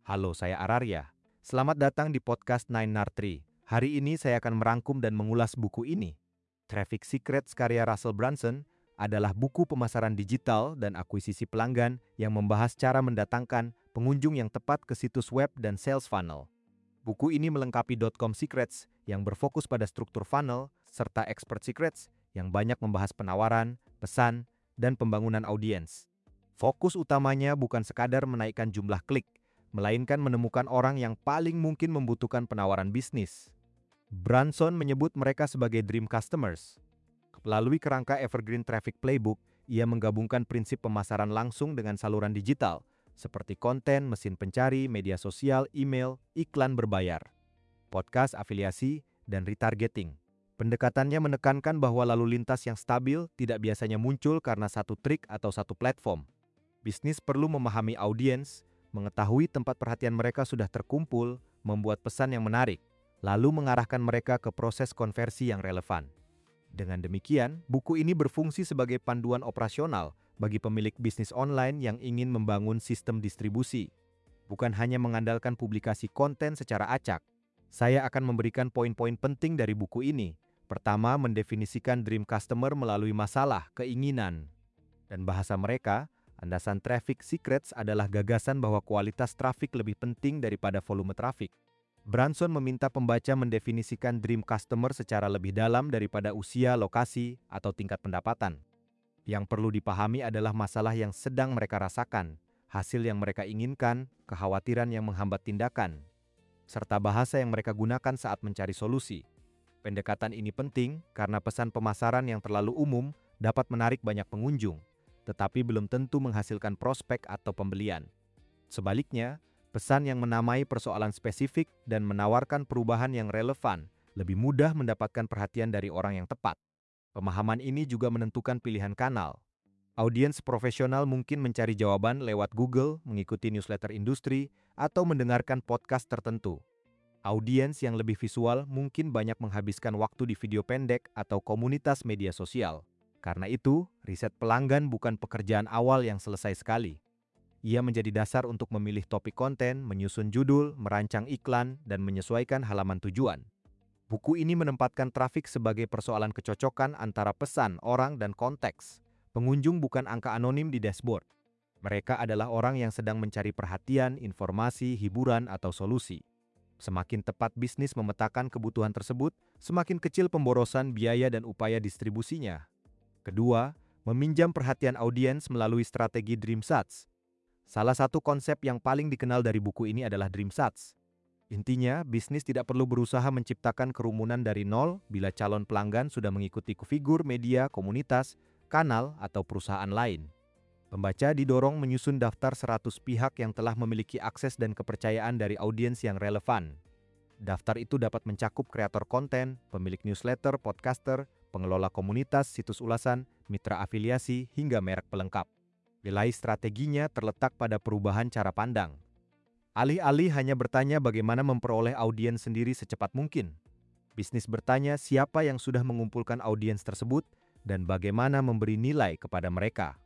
Halo, saya Ararya. Selamat datang di podcast Nine Nartri. Hari ini saya akan merangkum dan mengulas buku ini. Traffic Secrets karya Russell Brunson adalah buku pemasaran digital dan akuisisi pelanggan yang membahas cara mendatangkan pengunjung yang tepat ke situs web dan sales funnel. Buku ini melengkapi .com Secrets yang berfokus pada struktur funnel, serta Expert Secrets yang banyak membahas penawaran, pesan, dan pembangunan audiens. Fokus utamanya bukan sekadar menaikkan jumlah klik, melainkan menemukan orang yang paling mungkin membutuhkan penawaran bisnis. Brunson menyebut mereka sebagai dream customers. Melalui kerangka Evergreen Traffic Playbook, ia menggabungkan prinsip pemasaran langsung dengan saluran digital, seperti konten, mesin pencari, media sosial, email, iklan berbayar, podcast afiliasi, dan retargeting. Pendekatannya menekankan bahwa lalu lintas yang stabil tidak biasanya muncul karena satu trik atau satu platform. Bisnis perlu memahami audiens, mengetahui tempat perhatian mereka sudah terkumpul, membuat pesan yang menarik, lalu mengarahkan mereka ke proses konversi yang relevan. Dengan demikian, buku ini berfungsi sebagai panduan operasional bagi pemilik bisnis online yang ingin membangun sistem distribusi. Bukan hanya mengandalkan publikasi konten secara acak, saya akan memberikan poin-poin penting dari buku ini. Pertama, mendefinisikan dream customer melalui masalah, keinginan, dan bahasa mereka. Landasan Traffic Secrets adalah gagasan bahwa kualitas trafik lebih penting daripada volume trafik. Brunson meminta pembaca mendefinisikan dream customer secara lebih dalam daripada usia, lokasi, atau tingkat pendapatan. Yang perlu dipahami adalah masalah yang sedang mereka rasakan, hasil yang mereka inginkan, kekhawatiran yang menghambat tindakan, serta bahasa yang mereka gunakan saat mencari solusi. Pendekatan ini penting karena pesan pemasaran yang terlalu umum dapat menarik banyak pengunjung, tetapi belum tentu menghasilkan prospek atau pembelian. Sebaliknya, pesan yang menamai persoalan spesifik dan menawarkan perubahan yang relevan lebih mudah mendapatkan perhatian dari orang yang tepat. Pemahaman ini juga menentukan pilihan kanal. Audiens profesional mungkin mencari jawaban lewat Google, mengikuti newsletter industri, atau mendengarkan podcast tertentu. Audiens yang lebih visual mungkin banyak menghabiskan waktu di video pendek atau komunitas media sosial. Karena itu, riset pelanggan bukan pekerjaan awal yang selesai sekali. Ia menjadi dasar untuk memilih topik konten, menyusun judul, merancang iklan, dan menyesuaikan halaman tujuan. Buku ini menempatkan trafik sebagai persoalan kecocokan antara pesan, orang, dan konteks. Pengunjung bukan angka anonim di dashboard. Mereka adalah orang yang sedang mencari perhatian, informasi, hiburan, atau solusi. Semakin tepat bisnis memetakan kebutuhan tersebut, semakin kecil pemborosan biaya dan upaya distribusinya. Kedua, meminjam perhatian audiens melalui strategi Dream Shots. Salah satu konsep yang paling dikenal dari buku ini adalah Dream Shots. Intinya, bisnis tidak perlu berusaha menciptakan kerumunan dari nol bila calon pelanggan sudah mengikuti figur media, komunitas, kanal, atau perusahaan lain. Pembaca didorong menyusun daftar 100 pihak yang telah memiliki akses dan kepercayaan dari audiens yang relevan. Daftar itu dapat mencakup kreator konten, pemilik newsletter, podcaster, pengelola komunitas, situs ulasan, mitra afiliasi, hingga merek pelengkap. Nilai strateginya terletak pada perubahan cara pandang. Alih-alih hanya bertanya bagaimana memperoleh audiens sendiri secepat mungkin, bisnis bertanya siapa yang sudah mengumpulkan audiens tersebut dan bagaimana memberi nilai kepada mereka.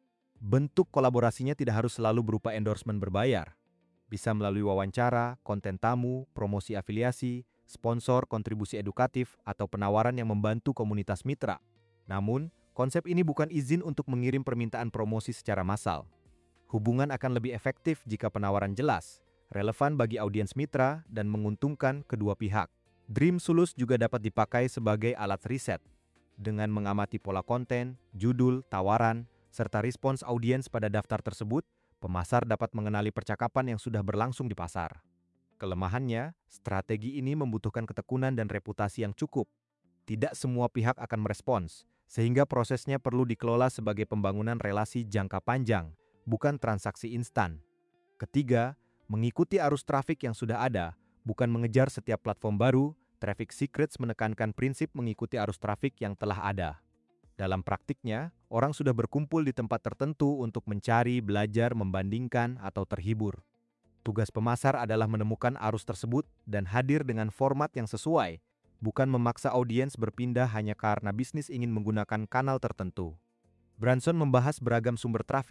Bentuk kolaborasinya tidak harus selalu berupa endorsement berbayar. Bisa melalui wawancara, konten tamu, promosi afiliasi, sponsor, kontribusi edukatif, atau penawaran yang membantu komunitas mitra. Namun, konsep ini bukan izin untuk mengirim permintaan promosi secara massal. Hubungan akan lebih efektif jika penawaran jelas, relevan bagi audiens mitra, dan menguntungkan kedua pihak. Dream Sulus juga dapat dipakai sebagai alat riset. Dengan mengamati pola konten, judul, tawaran, serta respons audiens pada daftar tersebut, pemasar dapat mengenali percakapan yang sudah berlangsung di pasar. Kelemahannya, strategi ini membutuhkan ketekunan dan reputasi yang cukup. Tidak semua pihak akan merespons, sehingga prosesnya perlu dikelola sebagai pembangunan relasi jangka panjang, bukan transaksi instan. Ketiga, mengikuti arus trafik yang sudah ada, bukan mengejar setiap platform baru. Traffic Secrets menekankan prinsip mengikuti arus trafik yang telah ada. Dalam praktiknya, orang sudah berkumpul di tempat tertentu untuk mencari, belajar, membandingkan, atau terhibur. Tugas pemasar adalah menemukan arus tersebut dan hadir dengan format yang sesuai, bukan memaksa audiens berpindah hanya karena bisnis ingin menggunakan kanal tertentu. Brunson membahas beragam sumber trafik,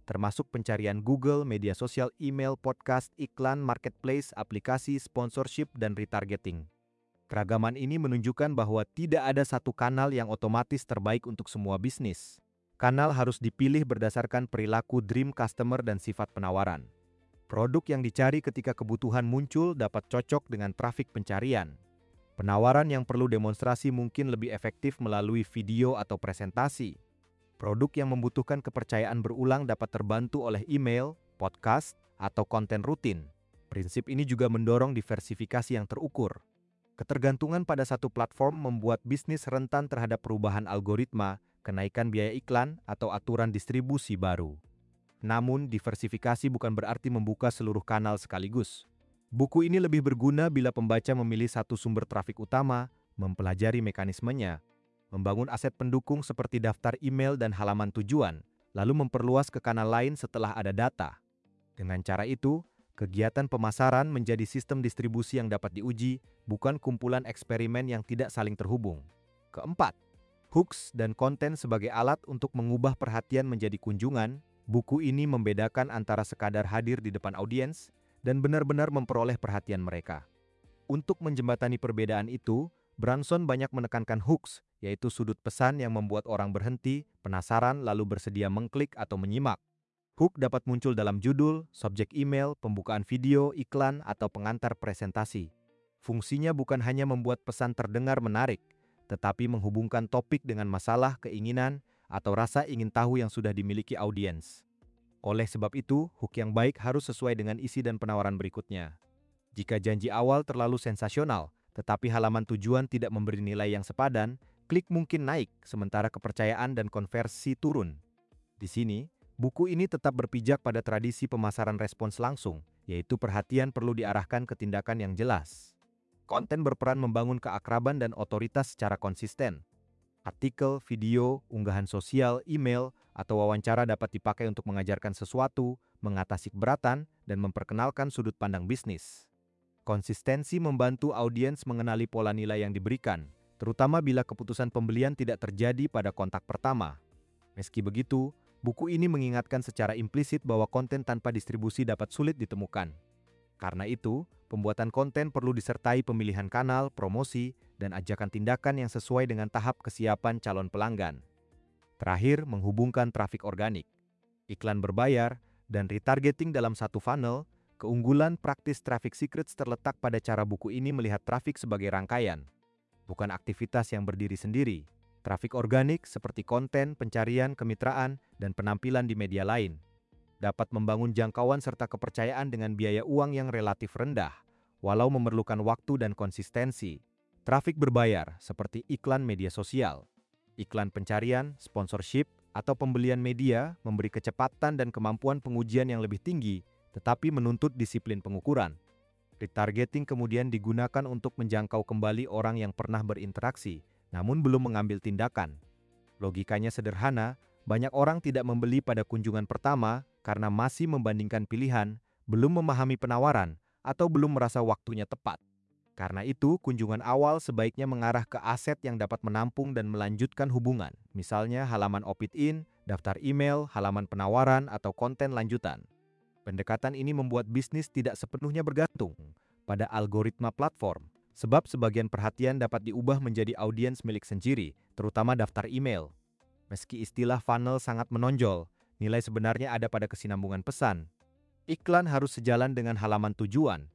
termasuk pencarian Google, media sosial, email, podcast, iklan, marketplace, aplikasi, sponsorship, dan retargeting. Keragaman ini menunjukkan bahwa tidak ada satu kanal yang otomatis terbaik untuk semua bisnis. Kanal harus dipilih berdasarkan perilaku dream customer dan sifat penawaran. Produk yang dicari ketika kebutuhan muncul dapat cocok dengan trafik pencarian. Penawaran yang perlu demonstrasi mungkin lebih efektif melalui video atau presentasi. Produk yang membutuhkan kepercayaan berulang dapat terbantu oleh email, podcast, atau konten rutin. Prinsip ini juga mendorong diversifikasi yang terukur. Ketergantungan pada satu platform membuat bisnis rentan terhadap perubahan algoritma, kenaikan biaya iklan, atau aturan distribusi baru. Namun, diversifikasi bukan berarti membuka seluruh kanal sekaligus. Buku ini lebih berguna bila pembaca memilih satu sumber trafik utama, mempelajari mekanismenya, membangun aset pendukung seperti daftar email dan halaman tujuan, lalu memperluas ke kanal lain setelah ada data. Dengan cara itu, kegiatan pemasaran menjadi sistem distribusi yang dapat diuji, bukan kumpulan eksperimen yang tidak saling terhubung. Keempat, hooks dan konten sebagai alat untuk mengubah perhatian menjadi kunjungan. Buku ini membedakan antara sekadar hadir di depan audiens dan benar-benar memperoleh perhatian mereka. Untuk menjembatani perbedaan itu, Branson banyak menekankan hooks, yaitu sudut pesan yang membuat orang berhenti, penasaran, lalu bersedia mengklik atau menyimak. Hook dapat muncul dalam judul, subjek email, pembukaan video, iklan, atau pengantar presentasi. Fungsinya bukan hanya membuat pesan terdengar menarik, tetapi menghubungkan topik dengan masalah, keinginan, atau rasa ingin tahu yang sudah dimiliki audiens. Oleh sebab itu, hook yang baik harus sesuai dengan isi dan penawaran berikutnya. Jika janji awal terlalu sensasional, tetapi halaman tujuan tidak memberi nilai yang sepadan, klik mungkin naik, sementara kepercayaan dan konversi turun. Di sini, buku ini tetap berpijak pada tradisi pemasaran respons langsung, yaitu perhatian perlu diarahkan ke tindakan yang jelas. Konten berperan membangun keakraban dan otoritas secara konsisten. Artikel, video, unggahan sosial, email, atau wawancara dapat dipakai untuk mengajarkan sesuatu, mengatasi keberatan, dan memperkenalkan sudut pandang bisnis. Konsistensi membantu audiens mengenali pola nilai yang diberikan, terutama bila keputusan pembelian tidak terjadi pada kontak pertama. Meski begitu, buku ini mengingatkan secara implisit bahwa konten tanpa distribusi dapat sulit ditemukan. Karena itu, pembuatan konten perlu disertai pemilihan kanal, promosi, dan ajakan tindakan yang sesuai dengan tahap kesiapan calon pelanggan. Terakhir, menghubungkan trafik organik, iklan berbayar, dan retargeting dalam satu funnel. Keunggulan praktis Traffic Secrets terletak pada cara buku ini melihat trafik sebagai rangkaian, bukan aktivitas yang berdiri sendiri. Trafik organik seperti konten, pencarian, kemitraan, dan penampilan di media lain dapat membangun jangkauan serta kepercayaan dengan biaya uang yang relatif rendah, walau memerlukan waktu dan konsistensi. Trafik berbayar seperti iklan media sosial, iklan pencarian, sponsorship, atau pembelian media memberi kecepatan dan kemampuan pengujian yang lebih tinggi, tetapi menuntut disiplin pengukuran. Retargeting kemudian digunakan untuk menjangkau kembali orang yang pernah berinteraksi, namun belum mengambil tindakan. Logikanya sederhana, banyak orang tidak membeli pada kunjungan pertama karena masih membandingkan pilihan, belum memahami penawaran, atau belum merasa waktunya tepat. Karena itu, kunjungan awal sebaiknya mengarah ke aset yang dapat menampung dan melanjutkan hubungan, misalnya halaman opt-in, daftar email, halaman penawaran, atau konten lanjutan. Pendekatan ini membuat bisnis tidak sepenuhnya bergantung pada algoritma platform, sebab sebagian perhatian dapat diubah menjadi audiens milik sendiri, terutama daftar email. Meski istilah funnel sangat menonjol, nilai sebenarnya ada pada kesinambungan pesan. Iklan harus sejalan dengan halaman tujuan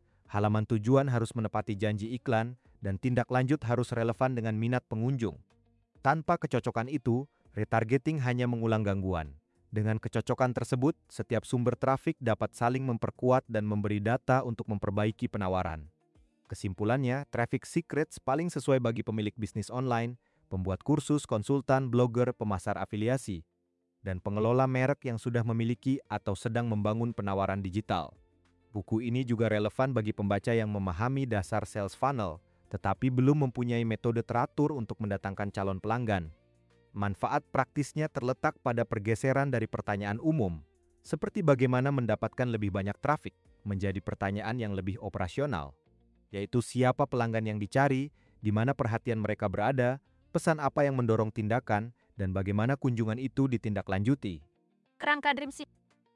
harus menepati janji iklan, dan tindak lanjut harus relevan dengan minat pengunjung. Tanpa kecocokan itu, retargeting hanya mengulang gangguan. Dengan kecocokan tersebut, setiap sumber trafik dapat saling memperkuat dan memberi data untuk memperbaiki penawaran. Kesimpulannya, Traffic Secrets paling sesuai bagi pemilik bisnis online, pembuat kursus, konsultan, blogger, pemasar afiliasi, dan pengelola merek yang sudah memiliki atau sedang membangun penawaran digital. Buku ini juga relevan bagi pembaca yang memahami dasar sales funnel, tetapi belum mempunyai metode teratur untuk mendatangkan calon pelanggan. Manfaat praktisnya terletak pada pergeseran dari pertanyaan umum, seperti bagaimana mendapatkan lebih banyak trafik, menjadi pertanyaan yang lebih operasional, yaitu siapa pelanggan yang dicari, di mana perhatian mereka berada, pesan apa yang mendorong tindakan, dan bagaimana kunjungan itu ditindaklanjuti. Kerangka Dream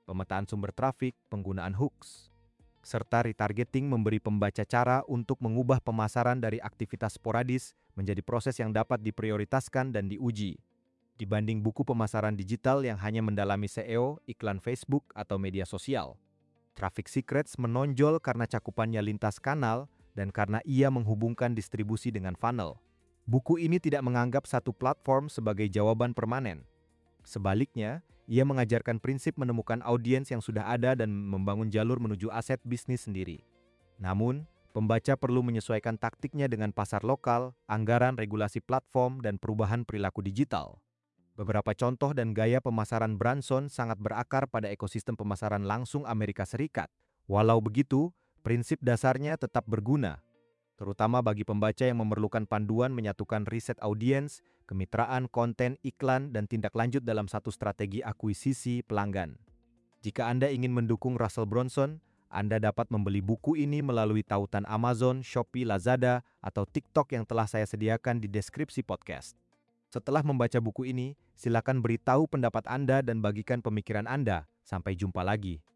pemetaan sumber trafik, penggunaan hooks, serta retargeting memberi pembaca cara untuk mengubah pemasaran dari aktivitas sporadis menjadi proses yang dapat diprioritaskan dan diuji. Dibanding buku pemasaran digital yang hanya mendalami SEO, iklan Facebook, atau media sosial. Traffic Secrets menonjol karena cakupannya lintas kanal dan karena ia menghubungkan distribusi dengan funnel. Buku ini tidak menganggap satu platform sebagai jawaban permanen. Sebaliknya, ia mengajarkan prinsip menemukan audiens yang sudah ada dan membangun jalur menuju aset bisnis sendiri. Namun, pembaca perlu menyesuaikan taktiknya dengan pasar lokal, anggaran regulasi platform, dan perubahan perilaku digital. Beberapa contoh dan gaya pemasaran Branson sangat berakar pada ekosistem pemasaran langsung Amerika Serikat. Walau begitu, prinsip dasarnya tetap berguna, terutama bagi pembaca yang memerlukan panduan menyatukan riset audiens, kemitraan, konten, iklan, dan tindak lanjut dalam satu strategi akuisisi pelanggan. Jika Anda ingin mendukung Russell Brunson, Anda dapat membeli buku ini melalui tautan Amazon, Shopee, Lazada, atau TikTok yang telah saya sediakan di deskripsi podcast. Setelah membaca buku ini, silakan beritahu pendapat Anda dan bagikan pemikiran Anda. Sampai jumpa lagi.